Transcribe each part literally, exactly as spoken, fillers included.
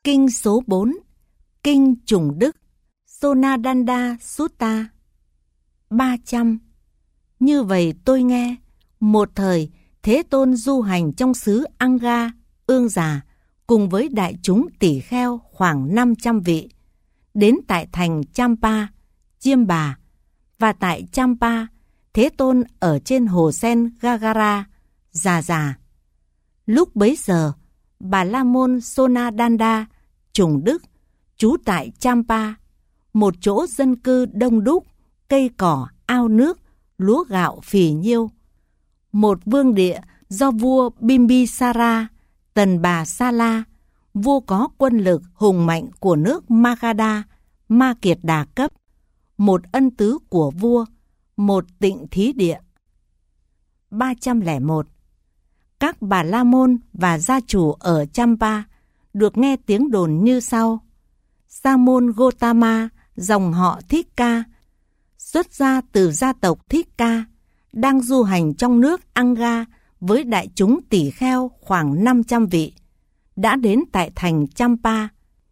Kinh số bốn, Kinh Trùng Đức, Sonadanda Sutta. ba trăm. Như vậy tôi nghe, một thời Thế Tôn du hành trong xứ Anga, Ương Già, cùng với đại chúng tỷ kheo khoảng năm trăm vị, đến tại thành Champa, Chiêm Bà, và tại Champa, Thế Tôn ở trên hồ sen Gagara, già già. Lúc bấy giờ, Bà La Môn Sonadanda, Trùng Đức, trú tại Champa, một chỗ dân cư đông đúc, cây cỏ, ao nước, lúa gạo phì nhiêu. Một vương địa do vua Bimbisara, Tần Bà Sa La, vua có quân lực hùng mạnh của nước Magadha, Ma Kiệt Đà cấp, một ân tứ của vua, một tịnh thí địa. ba trăm lẻ một. Các Bà La Môn và gia chủ ở Champa được nghe tiếng đồn như sau. Sa môn Gotama, dòng họ Thích Ca, xuất gia từ gia tộc Thích Ca, đang du hành trong nước Anga với đại chúng tỷ kheo khoảng năm trăm vị, đã đến tại thành Champa.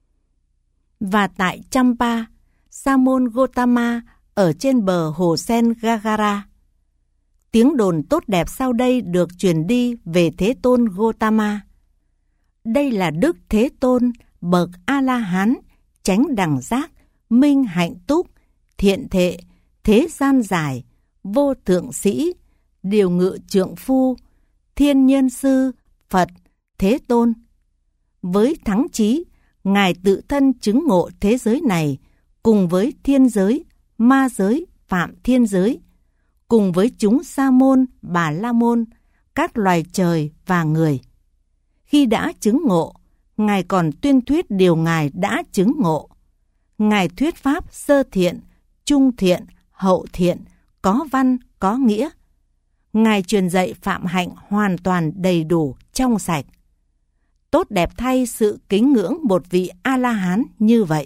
Và tại Champa, Sa môn Gotama ở trên bờ hồ sen Gagara. Tiếng đồn tốt đẹp sau đây được truyền đi về Thế Tôn Gotama. Đây là Đức Thế Tôn, bậc A-la-hán, chánh đẳng giác, minh hạnh túc, thiện thệ, thế gian giải, vô thượng sĩ, điều ngự trượng phu, thiên nhân sư, Phật, Thế Tôn. Với thắng chí, Ngài tự thân chứng ngộ thế giới này, cùng với thiên giới, ma giới, phạm thiên giới, cùng với chúng Sa môn, Bà La Môn, các loài trời và người. Khi đã chứng ngộ, Ngài còn tuyên thuyết điều Ngài đã chứng ngộ. Ngài thuyết pháp sơ thiện, trung thiện, hậu thiện, có văn, có nghĩa. Ngài truyền dạy phạm hạnh hoàn toàn đầy đủ, trong sạch. Tốt đẹp thay sự kính ngưỡng một vị A-la-hán như vậy.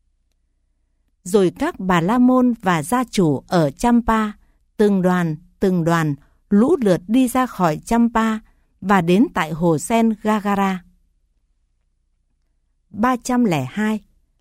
Rồi các Bà La Môn và gia chủ ở Champa, từng đoàn, từng đoàn, lũ lượt đi ra khỏi Champa và đến tại hồ sen Gagara. ba trăm lẻ hai.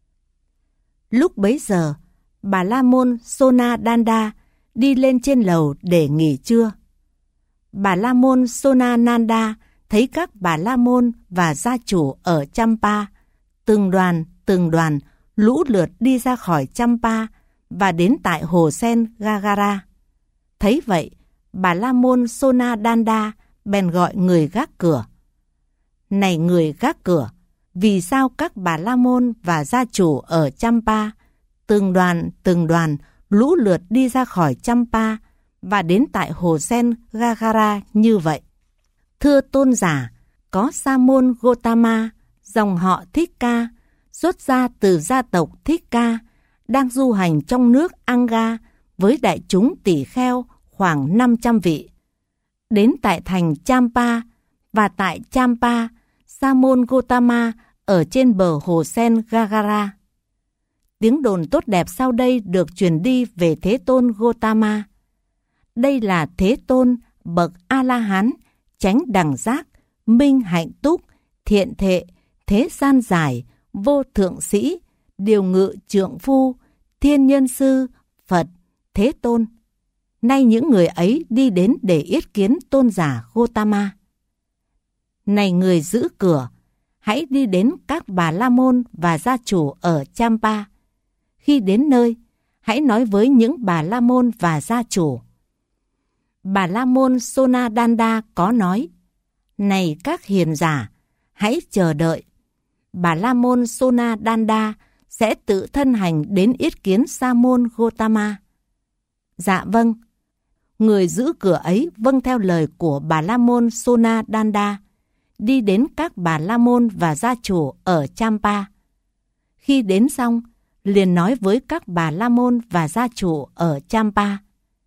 Lúc bấy giờ, Bà La Môn Sonadanda đi lên trên lầu để nghỉ trưa. Bà La Môn Sonananda thấy các Bà La Môn và gia chủ ở Champa, từng đoàn, từng đoàn, lũ lượt đi ra khỏi Champa và đến tại hồ sen Gagara. Thấy vậy, Bà La Môn Sonadanda bèn gọi người gác cửa. Này người gác cửa, vì sao các Bà La Môn và gia chủ ở Champa, từng đoàn, từng đoàn, lũ lượt đi ra khỏi Champa và đến tại hồ sen Gagara như vậy? Thưa tôn giả, có Sa môn Gotama, dòng họ Thích Ca, xuất gia từ gia tộc Thích Ca, đang du hành trong nước Anga với đại chúng tỷ kheo khoảng năm trăm vị. Đến tại thành Champa, và tại Champa, Sa môn Gotama ở trên bờ hồ sen Gagara. Tiếng đồn tốt đẹp sau đây được truyền đi về Thế Tôn Gotama. Đây là Thế Tôn, bậc A-la-hán, chánh đẳng giác, minh hạnh túc, thiện thệ, thế gian giải, vô thượng sĩ, điều ngự trượng phu, thiên nhân sư, Phật, Thế Tôn. Nay những người ấy đi đến để yết kiến tôn giả Gotama. Này người giữ cửa, hãy đi đến các Bà La Môn và gia chủ ở Champa. Khi đến nơi, hãy nói với những Bà La Môn và gia chủ. Bà La Môn Sonadanda có nói, này các hiền giả, hãy chờ đợi. Bà La Môn Sonadanda sẽ tự thân hành đến yết kiến Sa môn Gotama. Dạ vâng. Người giữ cửa ấy vâng theo lời của Bà La Môn Sonadanda, đi đến các Bà La Môn và gia chủ ở Champa. Khi đến xong, liền nói với các Bà La Môn và gia chủ ở Champa.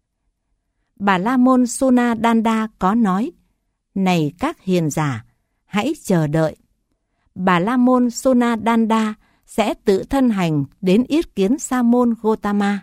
Bà La Môn Sonadanda có nói, này các hiền giả, hãy chờ đợi. Bà La Môn Sonadanda sẽ tự thân hành đến yết kiến Sa môn Gotama.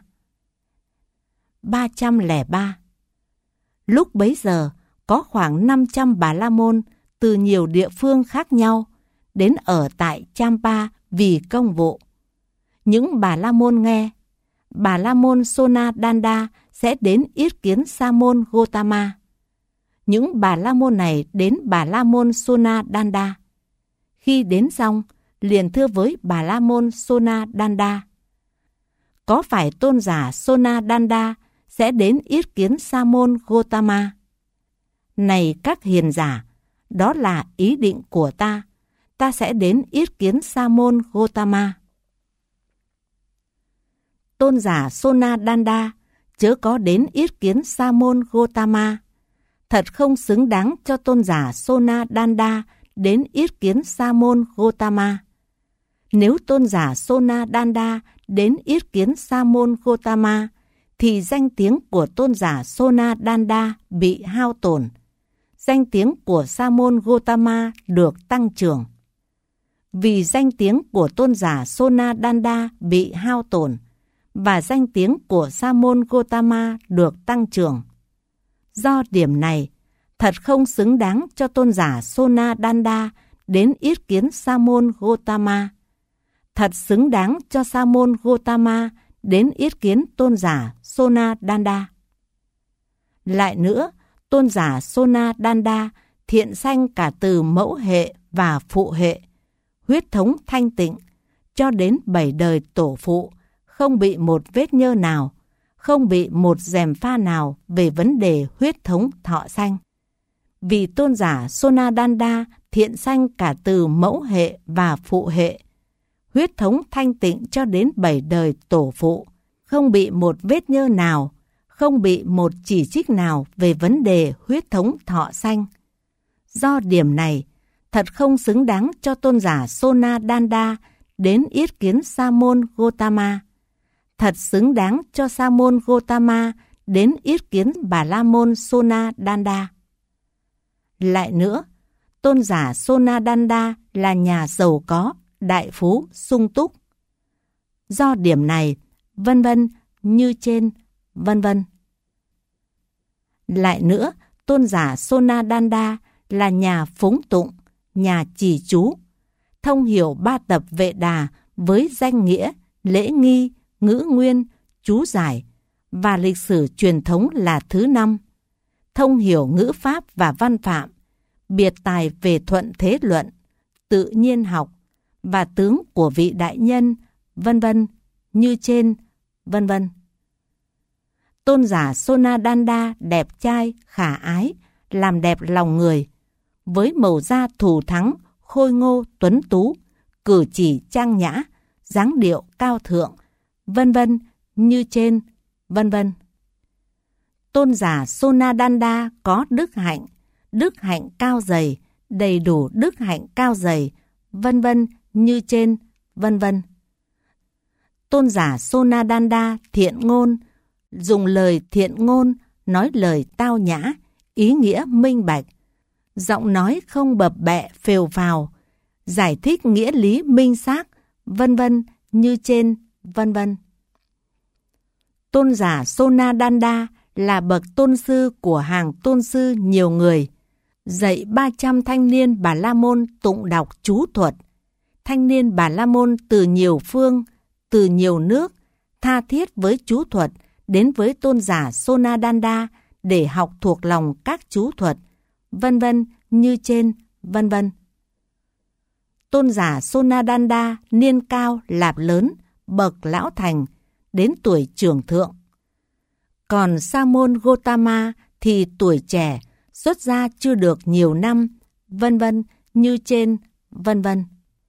ba trăm lẻ ba. Lúc bấy giờ, có khoảng năm trăm Bà La Môn từ nhiều địa phương khác nhau đến ở tại Champa vì công vụ. Những Bà La Môn nghe, Bà La Môn Sonadanda sẽ đến yết kiến Sa môn Gotama. Những Bà La Môn này đến Bà La Môn Sonadanda. Khi đến xong, liền thưa với Bà La Môn Sonadanda: có phải tôn giả Sonadanda sẽ đến yết kiến Sa môn Gotama? Này các hiền giả, đó là ý định của ta. Ta sẽ đến yết kiến Sa môn Gotama. Tôn giả Sonadanda chớ có đến yết kiến Sa môn Gotama. Thật không xứng đáng cho tôn giả Sonadanda đến yết kiến Sa môn Gotama. Nếu tôn giả Sonadanda đến yết kiến Sa môn Gotama, thì danh tiếng của tôn giả Sonadanda bị hao tổn. Danh tiếng của Sa môn Gotama được tăng trưởng. Vì danh tiếng của tôn giả Sonadanda bị hao tổn, và danh tiếng của Sa môn Gotama được tăng trưởng. Do điểm này, thật không xứng đáng cho tôn giả Sonadanda đến yết kiến Sa môn Gotama. Thật xứng đáng cho Sa môn Gotama đến yết kiến tôn giả Sonadanda. Lại nữa, tôn giả Sonadanda thiện sanh cả từ mẫu hệ và phụ hệ, huyết thống thanh tịnh, cho đến bảy đời tổ phụ, không bị một vết nhơ nào, không bị một gièm pha nào về vấn đề huyết thống thọ sanh. Vì tôn giả Sonadanda thiện sanh cả từ mẫu hệ và phụ hệ, huyết thống thanh tịnh cho đến bảy đời tổ phụ, không bị một vết nhơ nào, không bị một chỉ trích nào về vấn đề huyết thống thọ sanh. Do điểm này, thật không xứng đáng cho tôn giả Sonadanda đến yết kiến Sa môn Gotama. Thật xứng đáng cho Sa môn Gotama đến yết kiến Bà La môn Sonadanda. Lại nữa, tôn giả Sonadanda là nhà giàu có, đại phú, sung túc. Do điểm này, vân vân, như trên, vân vân. Lại nữa, tôn giả Sonadanda là nhà phúng tụng, nhà trì chú, thông hiểu ba tập Vệ Đà với danh nghĩa, lễ nghi, ngữ nguyên, chú giải và lịch sử truyền thống là thứ năm, thông hiểu ngữ pháp và văn phạm, biệt tài về thuận thế luận, tự nhiên học và tướng của vị đại nhân, vân vân, như trên, vân vân. Tôn giả Sonadanda đẹp trai, khả ái, làm đẹp lòng người, với màu da thù thắng, khôi ngô, tuấn tú, cử chỉ trang nhã, dáng điệu cao thượng, vân vân, như trên, vân vân. Tôn giả Sonadanda có đức hạnh, đức hạnh cao dày, đầy đủ đức hạnh cao dày, vân vân, như trên, vân vân. Tôn giả Sonadanda thiện ngôn, dùng lời thiện ngôn, nói lời tao nhã, ý nghĩa minh bạch, giọng nói không bập bẹ phều phào, giải thích nghĩa lý minh xác, vân vân, như trên, vân vân. Tôn giả Sonadanda là bậc tôn sư của hàng tôn sư nhiều người, dạy ba trăm thanh niên Bà La môn tụng đọc chú thuật. Thanh niên Bà La môn từ nhiều phương, từ nhiều nước, tha thiết với chú thuật đến với tôn giả Sonadanda để học thuộc lòng các chú thuật, vân vân, như trên, vân vân. Tôn giả Sonadanda niên cao lạp lớn, bậc lão thành, đến tuổi trưởng thượng. Còn Sa môn Gotama thì tuổi trẻ, xuất gia chưa được nhiều năm, vân vân, như trên, vân vân.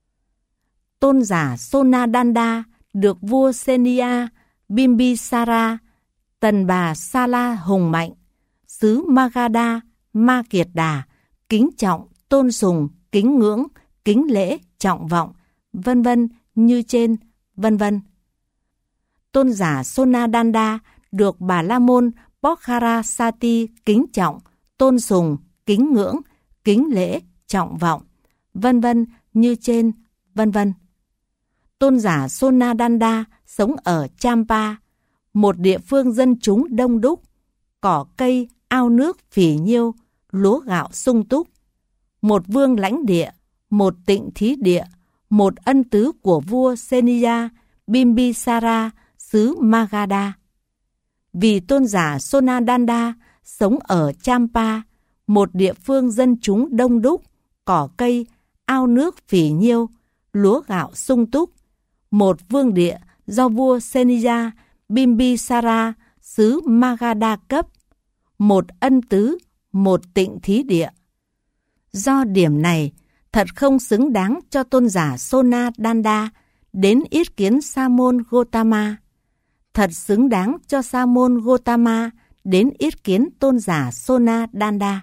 Tôn giả Sonadanda được vua Senia Bimbisara, tần bà Sala hùng mạnh, xứ Magadha, Ma Kiệt Đà, kính trọng, tôn sùng, kính ngưỡng, kính lễ, trọng vọng, vân vân, như trên, vân vân. Tôn giả Sonadanda được Bà La môn Pokharasati kính trọng, tôn sùng, kính ngưỡng, kính lễ, trọng vọng, vân vân, như trên, vân vân. Tôn giả Sonadanda sống ở Champa, một địa phương dân chúng đông đúc, cỏ cây, ao nước phì nhiêu, lúa gạo sung túc, một vương lãnh địa, một tịnh thí địa, một ân tứ của vua Seniya Bimbisara xứ Magadha. Vì tôn giả Sonadanda sống ở Champa, một địa phương dân chúng đông đúc, cỏ cây, ao nước phì nhiêu, lúa gạo sung túc, một vương địa do vua Seniya Bimbisara xứ Magadha cấp, một ân tứ, một tịnh thí địa. Do điểm này, thật không xứng đáng cho tôn giả Sonadanda đến yết kiến Sa môn Gotama. Thật xứng đáng cho Sa môn Gotama đến yết kiến tôn giả Sonadanda.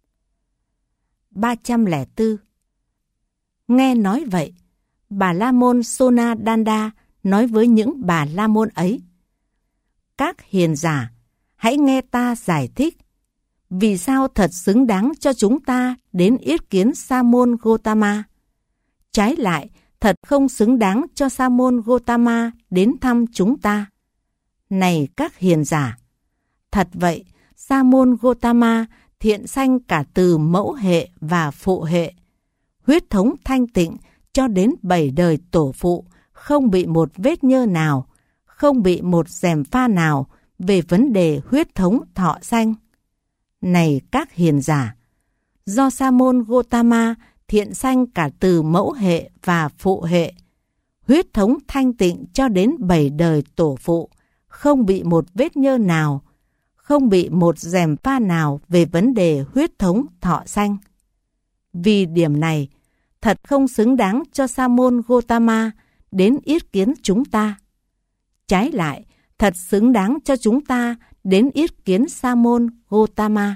ba trăm lẻ bốn. Nghe nói vậy, Bà La Môn Sonadanda nói với những Bà La Môn ấy: Các hiền giả, hãy nghe ta giải thích. Vì sao thật xứng đáng cho chúng ta đến yết kiến Sa môn Gotama? Trái lại, thật không xứng đáng cho Sa môn Gotama đến thăm chúng ta. Này các hiền giả, thật vậy, Sa môn Gotama thiện sanh cả từ mẫu hệ và phụ hệ. Huyết thống thanh tịnh cho đến bảy đời tổ phụ, không bị một vết nhơ nào, không bị một gièm pha nào về vấn đề huyết thống thọ sanh. Này các hiền giả, do Sa môn Gotama thiện sanh cả từ mẫu hệ và phụ hệ, huyết thống thanh tịnh cho đến bảy đời tổ phụ, không bị một vết nhơ nào, không bị một gièm pha nào về vấn đề huyết thống thọ sanh. Vì điểm này, thật không xứng đáng cho Sa môn Gotama đến yết kiến chúng ta. Trái lại, thật xứng đáng cho chúng ta đến yết kiến Sa môn Gotama.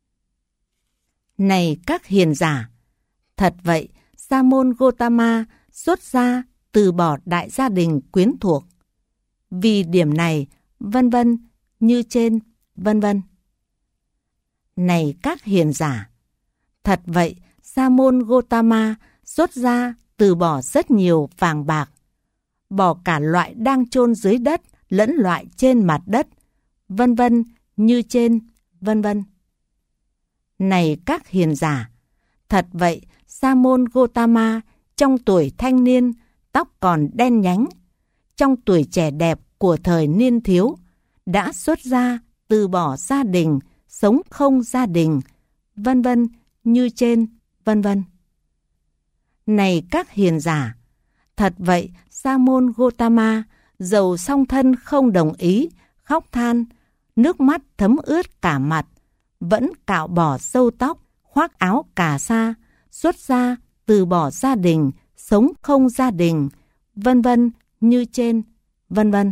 Này các hiền giả, thật vậy, Sa môn Gotama xuất gia từ bỏ đại gia đình quyến thuộc. Vì điểm này, vân vân, như trên, vân vân. Này các hiền giả, thật vậy, Sa môn Gotama xuất gia từ bỏ rất nhiều vàng bạc, bỏ cả loại đang chôn dưới đất lẫn loại trên mặt đất, vân vân, như trên, vân vân. Này các hiền giả, thật vậy, Sa môn Gotama trong tuổi thanh niên, tóc còn đen nhánh, trong tuổi trẻ đẹp của thời niên thiếu, đã xuất gia từ bỏ gia đình, sống không gia đình, vân vân, như trên, vân vân. Này các hiền giả, thật vậy, Sa môn Gotama dầu song thân không đồng ý, khóc than, nước mắt thấm ướt cả mặt, vẫn cạo bỏ râu tóc, khoác áo cà sa, xuất gia từ bỏ gia đình, sống không gia đình, vân vân, như trên, vân vân.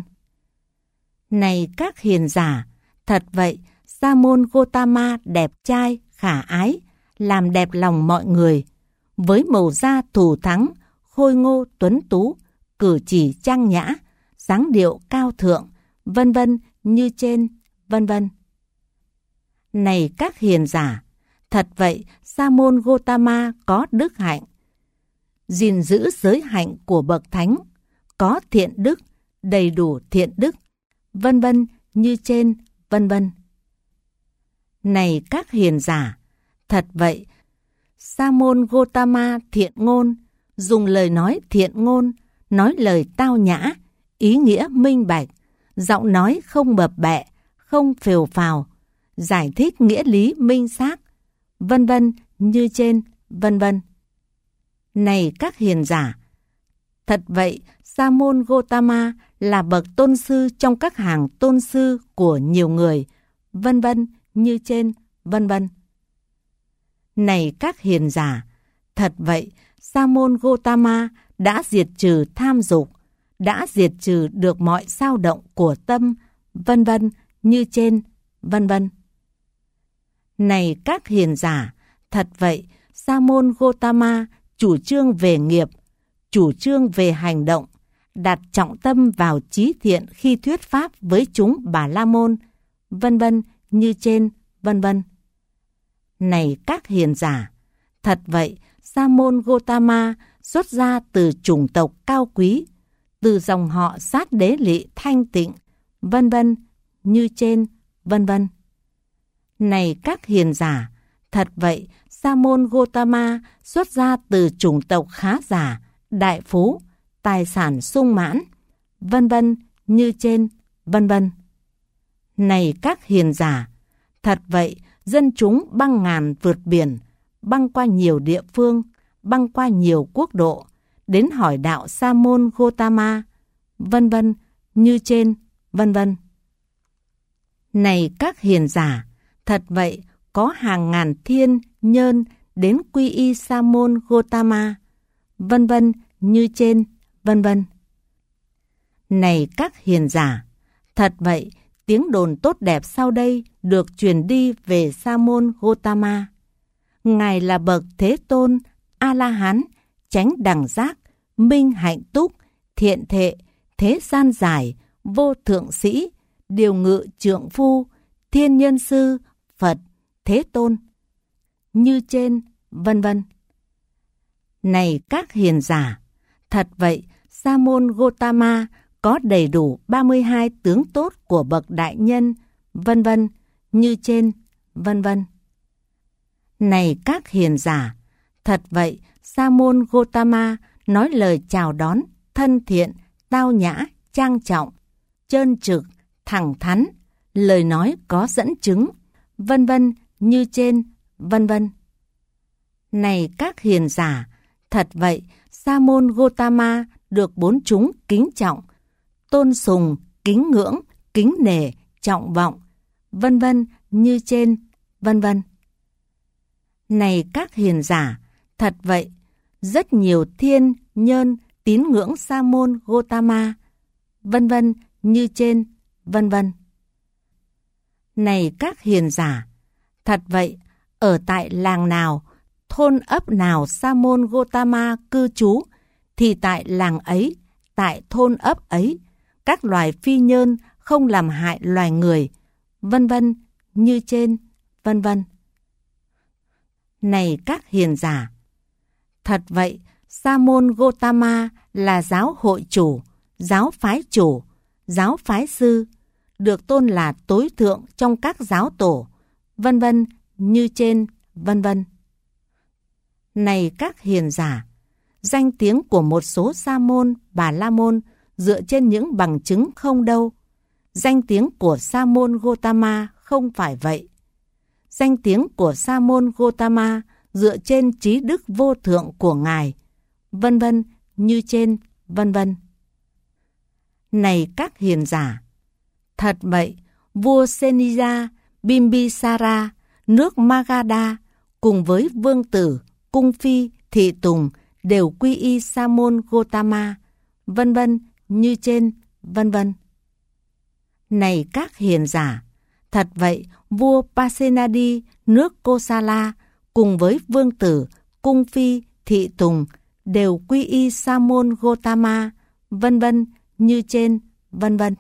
Này các hiền giả, thật vậy, Sa môn Gotama đẹp trai, khả ái, làm đẹp lòng mọi người, với màu da thù thắng, khôi ngô tuấn tú, cử chỉ trang nhã, dáng điệu cao thượng, vân vân, như trên, vân vân. Này các hiền giả, thật vậy, Sa môn Gotama có đức hạnh, gìn giữ giới hạnh của bậc thánh, có thiện đức, đầy đủ thiện đức, vân vân, như trên, vân vân. Này các hiền giả, thật vậy, Sa môn Gotama thiện ngôn, dùng lời nói thiện ngôn, nói lời tao nhã, ý nghĩa minh bạch, giọng nói không bập bẹ, không phều phào, giải thích nghĩa lý minh xác, vân vân, như trên, vân vân. Này các hiền giả, thật vậy, Sa môn Gotama là bậc tôn sư trong các hàng tôn sư của nhiều người, vân vân, như trên, vân vân. Này các hiền giả, thật vậy, Sa môn Gotama đã diệt trừ tham dục, đã diệt trừ được mọi dao động của tâm, vân vân, như trên, vân vân. Này các hiền giả, thật vậy, Sa môn Gotama chủ trương về nghiệp, chủ trương về hành động, đặt trọng tâm vào trí thiện khi thuyết pháp với chúng Bà La Môn, vân vân, như trên, vân vân. Này các hiền giả, thật vậy, Sa môn Gotama xuất gia từ chủng tộc cao quý, từ dòng họ sát đế lị thanh tịnh, vân vân, như trên, vân vân. Này các hiền giả, Thật vậy, Sa môn Gotama xuất ra từ chủng tộc khá giả, đại phú, tài sản sung mãn, vân vân như trên, vân vân. Này các hiền giả, thật vậy, dân chúng băng ngàn vượt biển, băng qua nhiều địa phương, băng qua nhiều quốc độ, đến hỏi đạo Sa môn Gotama, vân vân như trên, vân vân. Này các hiền giả, thật vậy, có hàng ngàn thiên nhân đến quy y Sa môn Gotama, vân vân như trên, vân vân. Này các hiền giả, thật vậy, tiếng đồn tốt đẹp sau đây được truyền đi về Sa môn Gotama. Ngài là bậc Thế Tôn, A-la-hán, chánh đẳng giác, minh hạnh túc, thiện thệ, thế gian giải, vô thượng sĩ, điều ngự trượng phu, thiên nhân sư, Phật, Thế Tôn, như trên, vân vân. Này các hiền giả, thật vậy, Sa môn Gotama có đầy đủ ba mươi hai tướng tốt của bậc đại nhân, vân vân như trên, vân vân. Này các hiền giả, thật vậy, Sa môn Gotama nói lời chào đón thân thiện, tao nhã, trang trọng, trơn trực, thẳng thắn, lời nói có dẫn chứng, vân vân như trên, vân vân. Này các hiền giả, thật vậy, Sa môn Gotama được bốn chúng kính trọng, tôn sùng, kính ngưỡng, kính nể, trọng vọng, vân vân như trên, vân vân. Này các hiền giả, thật vậy, rất nhiều thiên nhân tín ngưỡng Sa môn Gotama, vân vân như trên, vân vân. Này các hiền giả, thật vậy, ở tại làng nào, thôn ấp nào Sa môn Gotama cư trú, thì tại làng ấy, tại thôn ấp ấy, các loài phi nhơn không làm hại loài người, vân vân như trên, vân vân. Này các hiền giả, thật vậy, Sa môn Gotama là giáo hội chủ, giáo phái chủ, giáo phái sư, được tôn là tối thượng trong các giáo tổ, vân vân như trên, vân vân. Này các hiền giả, danh tiếng của một số Sa môn, Bà La môn dựa trên những bằng chứng không đâu. Danh tiếng của Sa môn Gotama không phải vậy. Danh tiếng của Sa môn Gotama dựa trên trí đức vô thượng của Ngài, vân vân như trên, vân vân. Này các hiền giả, thật vậy, vua Senija Bimbisara, nước Magadha, cùng với vương tử, cung phi, thị tùng đều quy y Sa môn Gotama, vân vân như trên, vân vân. Này các hiền giả, thật vậy, vua Pasenadi, nước Kosala, cùng với vương tử, cung phi, thị tùng đều quy y Sa môn Gotama, vân vân như trên, vân vân.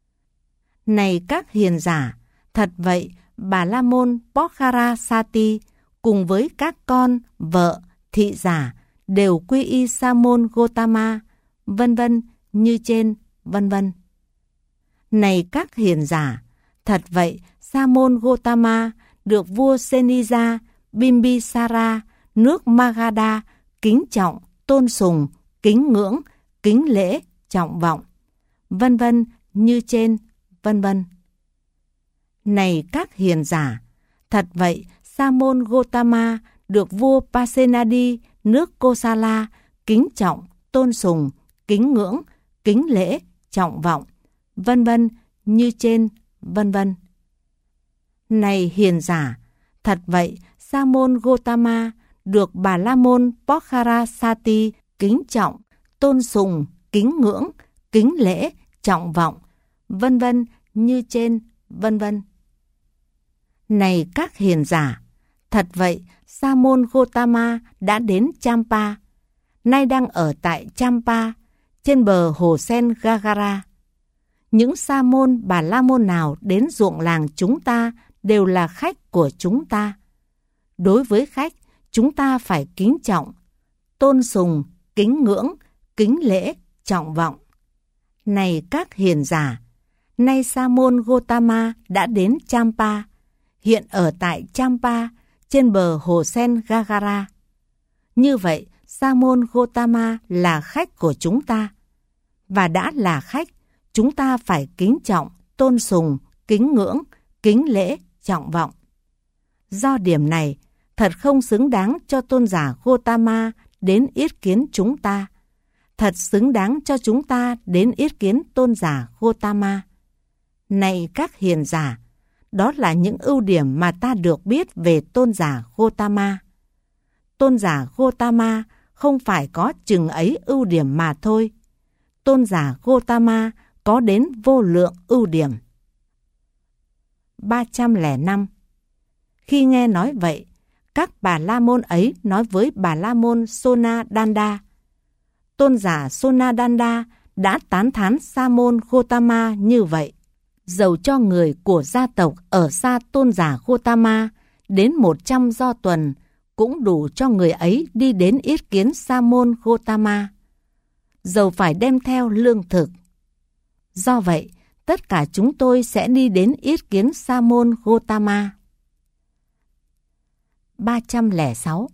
Này các hiền giả, thật vậy, Bà La môn Pokharasati cùng với các con, vợ, thị giả đều quy y Sa môn Gotama, vân vân như trên, vân vân. Này các hiền giả, thật vậy, Sa môn Gotama được vua Senija Bimbisara, nước Magadha kính trọng, tôn sùng, kính ngưỡng, kính lễ, trọng vọng, vân vân như trên, vân vân. Này các hiền giả, thật vậy, Sa môn Gotama được vua Pasenadi, nước Kosala kính trọng, tôn sùng, kính ngưỡng, kính lễ, trọng vọng, vân vân như trên, vân vân. Này hiền giả, thật vậy, Sa môn Gotama được Bà La môn Pokharasati kính trọng, tôn sùng, kính ngưỡng, kính lễ, trọng vọng, vân vân như trên, vân vân. Này các hiền giả, thật vậy, Sa môn Gotama đã đến Champa, nay đang ở tại Champa, trên bờ hồ sen Gagara. Những Sa môn, Bà La môn nào đến ruộng làng chúng ta đều là khách của chúng ta. Đối với khách, chúng ta phải kính trọng, tôn sùng, kính ngưỡng, kính lễ, trọng vọng. Này các hiền giả, nay Sa môn Gotama đã đến Champa, hiện ở tại Champa, trên bờ hồ Sen Gagara. Như vậy, Sa môn Gotama là khách của chúng ta. Và đã là khách, chúng ta phải kính trọng, tôn sùng, kính ngưỡng, kính lễ, trọng vọng. Do điểm này, thật không xứng đáng cho tôn giả Gotama đến yết kiến chúng ta. Thật xứng đáng cho chúng ta đến yết kiến tôn giả Gotama. Này các hiền giả, đó là những ưu điểm mà ta được biết về tôn giả Gotama. Tôn giả Gotama không phải có chừng ấy ưu điểm mà thôi. Tôn giả Gotama có đến vô lượng ưu điểm. ba trăm lẻ năm. Khi nghe nói vậy, các bà la môn ấy nói với bà la môn Sonadanda. Tôn giả Sonadanda đã tán thán Sa môn Gotama như vậy. Dầu cho người của gia tộc ở xa tôn giả Gotama đến một trăm do tuần cũng đủ cho người ấy đi đến yết kiến Sa môn Gotama. Dầu phải đem theo lương thực. Do vậy, tất cả chúng tôi sẽ đi đến yết kiến Sa môn Gotama. ba trăm lẻ sáu.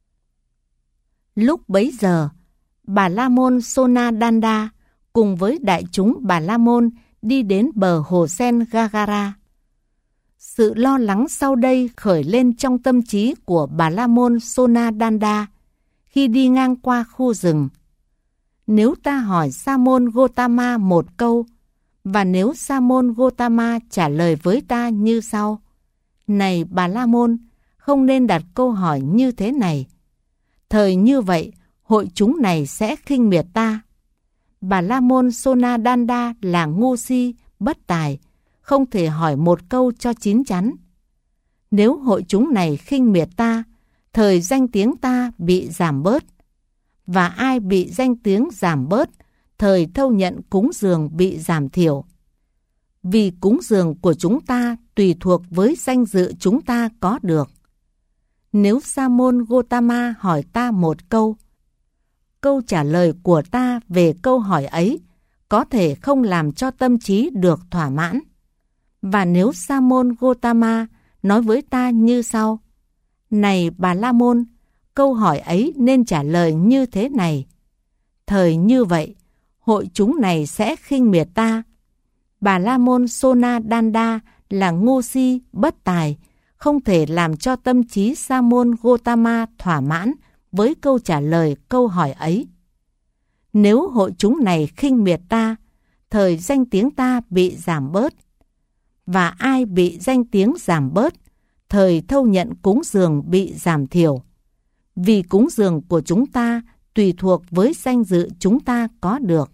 Lúc bấy giờ, bà la môn Sonadanda cùng với đại chúng bà la môn đi đến bờ hồ Sen Gagara. Sự lo lắng sau đây khởi lên trong tâm trí của bà la môn Sonadanda khi đi ngang qua khu rừng. Nếu ta hỏi Sa môn Gotama một câu, và nếu Sa môn Gotama trả lời với ta như sau: Này bà la môn, không nên đặt câu hỏi như thế này. Thời như vậy, hội chúng này sẽ khinh miệt ta. Bà la môn Sonadanda là ngu si, bất tài, không thể hỏi một câu cho chín chắn. Nếu hội chúng này khinh miệt ta, thời danh tiếng ta bị giảm bớt. Và ai bị danh tiếng giảm bớt, thời thâu nhận cúng dường bị giảm thiểu. Vì cúng dường của chúng ta tùy thuộc với danh dự chúng ta có được. Nếu Sa môn Gotama hỏi ta một câu, câu trả lời của ta về câu hỏi ấy có thể không làm cho tâm trí được thỏa mãn. Và nếu Sa môn Gotama nói với ta như sau: Này bà la môn, câu hỏi ấy nên trả lời như thế này. Thời như vậy, hội chúng này sẽ khinh miệt ta. Bà la môn Sonadanda là ngu si, bất tài, không thể làm cho tâm trí Sa môn Gotama thỏa mãn với câu trả lời câu hỏi ấy. Nếu hội chúng này khinh miệt ta, thời danh tiếng ta bị giảm bớt. Và ai bị danh tiếng giảm bớt, thời thâu nhận cúng dường bị giảm thiểu. Vì cúng dường của chúng ta tùy thuộc với danh dự chúng ta có được.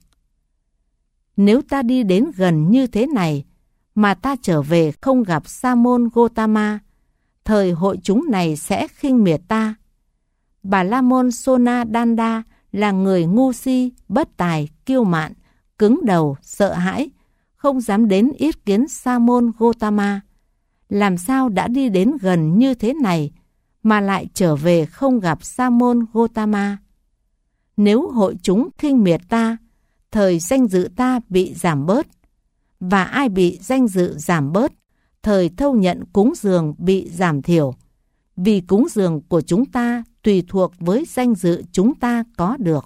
Nếu ta đi đến gần như thế này, mà ta trở về không gặp Sa môn Gotama, thời hội chúng này sẽ khinh miệt ta. Bà la môn Sonadanda là người ngu si, bất tài, kiêu mạn, cứng đầu, sợ hãi, không dám đến yết kiến Sa môn Gotama. Làm sao đã đi đến gần như thế này mà lại trở về không gặp Sa môn Gotama? Nếu hội chúng khinh miệt ta, thời danh dự ta bị giảm bớt. Và ai bị danh dự giảm bớt, thời thâu nhận cúng dường bị giảm thiểu. Vì cúng dường của chúng ta tùy thuộc với danh dự chúng ta có được.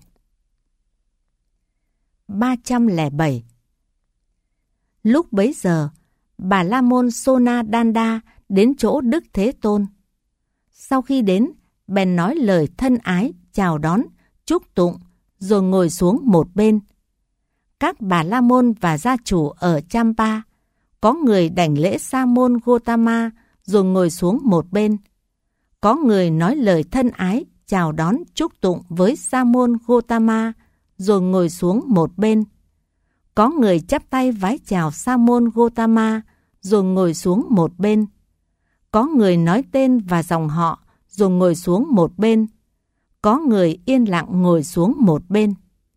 ba trăm lẻ bảy. Lúc bấy giờ, bà la môn Sonadanda đến chỗ Đức Thế Tôn. Sau khi đến, bèn nói lời thân ái, chào đón, chúc tụng, rồi ngồi xuống một bên. Các bà la môn và gia chủ ở Champa, có người đảnh lễ Sa môn Gotama rồi ngồi xuống một bên. Có người nói lời thân ái, chào đón, chúc tụng với Sa môn Gotama rồi ngồi xuống một bên. Có người chắp tay vái chào Sa môn Gotama rồi ngồi xuống một bên. Có người nói tên và dòng họ rồi ngồi xuống một bên. Có người yên lặng ngồi xuống một bên.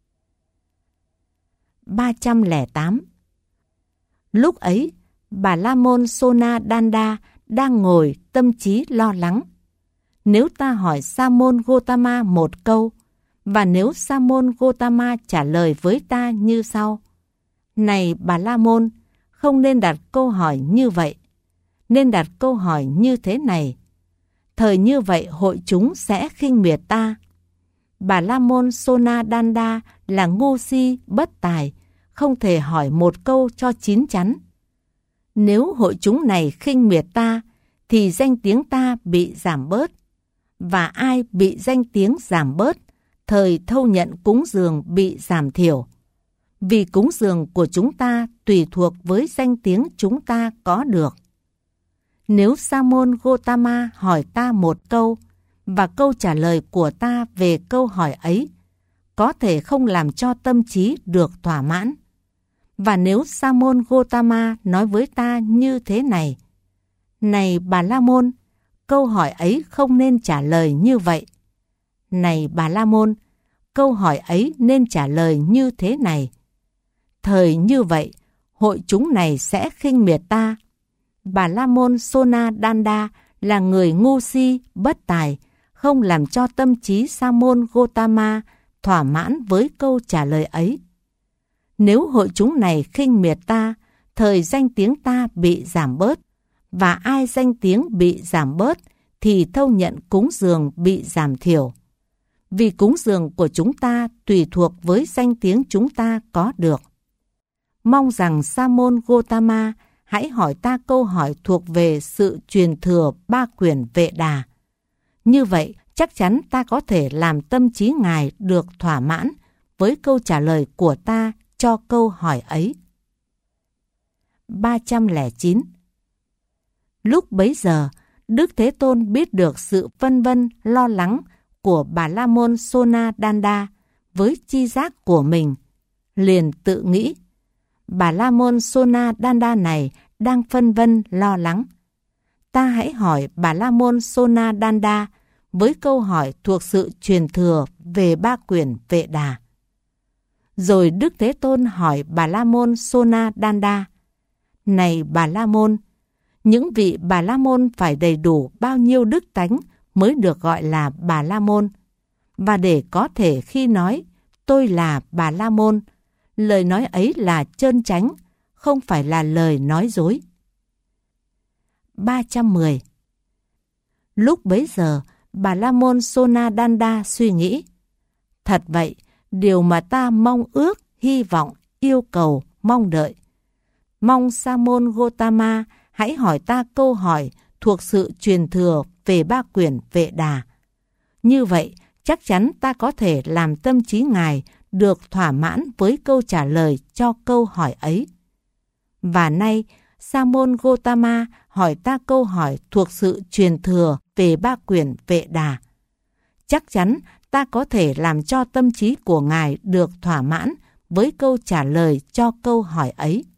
ba trăm lẻ tám. Lúc ấy, bà la môn Sonadanda đang ngồi tâm trí lo lắng. Nếu ta hỏi Sa môn Gotama một câu, và nếu Sa môn Gotama trả lời với ta như sau: Này bà la môn, không nên đặt câu hỏi như vậy. Nên đặt câu hỏi như thế này. thời như vậy hội chúng sẽ khinh miệt ta. Bà La Môn Sonadanda là ngu si, bất tài, không thể hỏi một câu cho chín chắn. Nếu hội chúng này khinh miệt ta, thì danh tiếng ta bị giảm bớt. Và ai bị danh tiếng giảm bớt, thời thâu nhận cúng dường bị giảm thiểu. Vì cúng dường của chúng ta tùy thuộc với danh tiếng chúng ta có được. Nếu Sa môn Gotama hỏi ta một câu, và câu trả lời của ta về câu hỏi ấy có thể không làm cho tâm trí được thỏa mãn. Và nếu Sa môn Gotama nói với ta như thế này: Này Bà La Môn, câu hỏi ấy không nên trả lời như vậy. Này Bà La Môn, câu hỏi ấy nên trả lời như thế này. Thời như vậy, hội chúng này sẽ khinh miệt ta. Bà La Môn Sonadanda là người ngu si, bất tài, không làm cho tâm trí Sa môn Gotama thỏa mãn với câu trả lời ấy. Nếu hội chúng này khinh miệt ta, thời danh tiếng ta bị giảm bớt, và ai danh tiếng bị giảm bớt thì thâu nhận cúng dường bị giảm thiểu. Vì cúng dường của chúng ta tùy thuộc với danh tiếng chúng ta có được. Mong rằng Sa môn Gotama hãy hỏi ta câu hỏi thuộc về sự truyền thừa ba quyển Vệ Đà. Như vậy, chắc chắn ta có thể làm tâm trí Ngài được thỏa mãn với câu trả lời của ta cho câu hỏi ấy. ba trăm lẻ chín. Lúc bấy giờ, Đức Thế Tôn biết được sự phân vân lo lắng của Bà La Môn Sonadanda với chi giác của mình, liền tự nghĩ: Bà La Môn Sonadanda này đang phân vân lo lắng. Ta hãy hỏi Bà La Môn Sonadanda với câu hỏi thuộc sự truyền thừa về ba quyển Vệ Đà. Rồi Đức Thế Tôn hỏi Bà La Môn Sonadanda: Này Bà La Môn, những vị Bà La Môn phải đầy đủ bao nhiêu đức tánh mới được gọi là Bà La Môn? Và để có thể khi nói tôi là Bà La Môn, lời nói ấy là trơn chánh, không phải là lời nói dối. ba trăm mười. Lúc bấy giờ, Bà La Môn Sonadanda suy nghĩ: Thật vậy, điều mà ta mong ước, hy vọng, yêu cầu, mong đợi. Mong Sa môn Gotama hãy hỏi ta câu hỏi thuộc sự truyền thừa về ba quyển Vệ Đà. Như vậy, chắc chắn ta có thể làm tâm trí Ngài được thỏa mãn với câu trả lời cho câu hỏi ấy. Và nay, Sa môn Gotama hỏi ta câu hỏi thuộc sự truyền thừa về ba quyển Vệ Đà. Chắc chắn ta có thể làm cho tâm trí của Ngài được thỏa mãn với câu trả lời cho câu hỏi ấy.